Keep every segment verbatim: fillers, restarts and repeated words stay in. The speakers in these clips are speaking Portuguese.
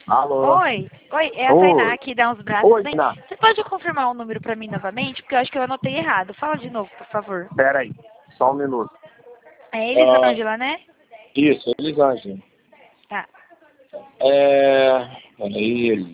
Alô? Oi, oi, é a Oi. Tainá aqui, dá uns braços, Oi, hein? Tainá. Você pode confirmar o número pra mim novamente? Porque eu acho que eu anotei errado. Fala de novo, por favor. Pera aí, só um minuto. É Ah, Elisângela, né? isso, Elisângela. Tá. É... Peraí.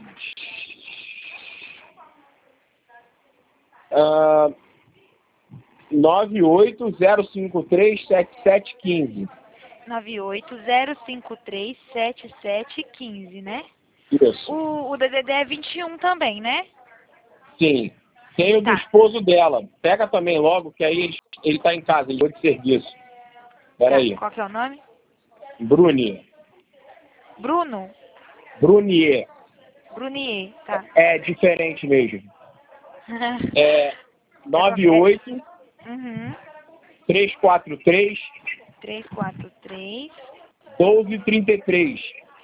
Ah, nove oito zero cinco três sete sete um cinco. nove oito zero cinco três sete sete um cinco, né? Isso. O, o D D D é vinte e um também, né? Sim. Tem o do Tá. esposo dela. Pega também logo, que aí ele, ele tá em casa, ele foi de serviço. Tá. Peraí. Qual que é o nome? Bruni. Bruno? Brunier. Brunier, tá. É diferente mesmo. É Eu nove não- é- oito Uhum. três quatro três três quatro três doze trinta e três.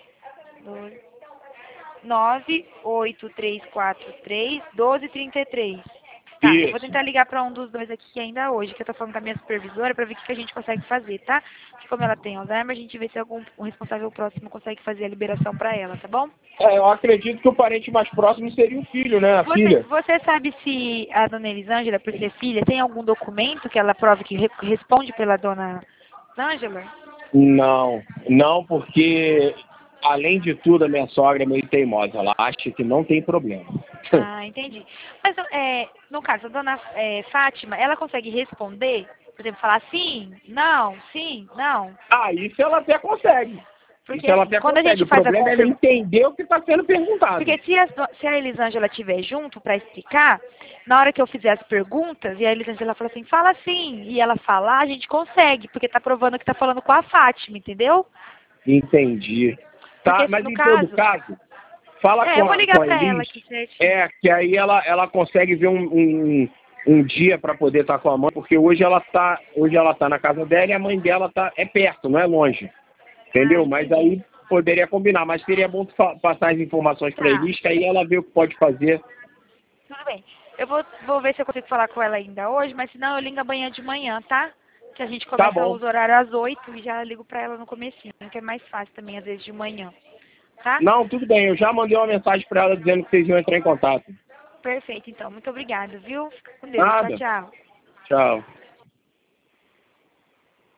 nove oito três quatro três doze trinta e três. Tá, eu vou Isso. tentar ligar para um dos dois aqui ainda hoje, que eu tô falando com a minha supervisora, para ver o que que a gente consegue fazer, tá? Que como ela tem Alzheimer, a gente vê se algum o responsável próximo consegue fazer a liberação para ela, tá bom? É, eu acredito que o parente mais próximo seria o filho, né? A Você, filha. você sabe se a dona Elisângela, por ser filha, tem algum documento que ela prove que re- responde pela dona Elisângela? Não, não, porque além de tudo a minha sogra é meio teimosa. Ela acha que não tem problema. Ah, entendi. Mas, é, no caso, a dona é, Fátima, ela consegue responder? Por exemplo, falar sim, não, sim, não? Ah, isso ela até consegue. Porque, Isso ela assim, até quando a consegue. gente O faz a problema é ela confirmação... entender o que está sendo perguntado. Porque se, as do- se a Elisângela estiver junto para explicar, na hora que eu fizer as perguntas, e a Elisângela fala assim, fala sim, e ela falar, a gente consegue, porque tá provando que tá falando com a Fátima, entendeu? Entendi. Tá, Porque, mas no em todo caso... caso, fala É, com eu vou a, ligar com a pra ela Elis, aqui certinho. é, que aí ela, ela consegue ver um, um, um dia para poder estar com a mãe, porque hoje ela tá, hoje ela tá na casa dela e a mãe dela tá, é perto, não é longe. Entendeu? Ah, Mas entendi. aí poderia combinar, mas seria bom tu fa- passar as informações para a Tá. Elis, que aí ela vê o que pode fazer. Tudo bem. Eu vou, vou ver se eu consigo falar com ela ainda hoje, mas senão eu ligo amanhã de manhã, tá? Que a gente Tá começa bom. os horários às oito e já ligo pra ela no comecinho, que é mais fácil também, às vezes, de manhã. Tá? Não, tudo bem, eu já mandei uma mensagem para ela dizendo que vocês iam entrar em contato. Perfeito, então. Muito obrigada, viu? Fica com Deus. Tchau, Nada. tchau. Tchau.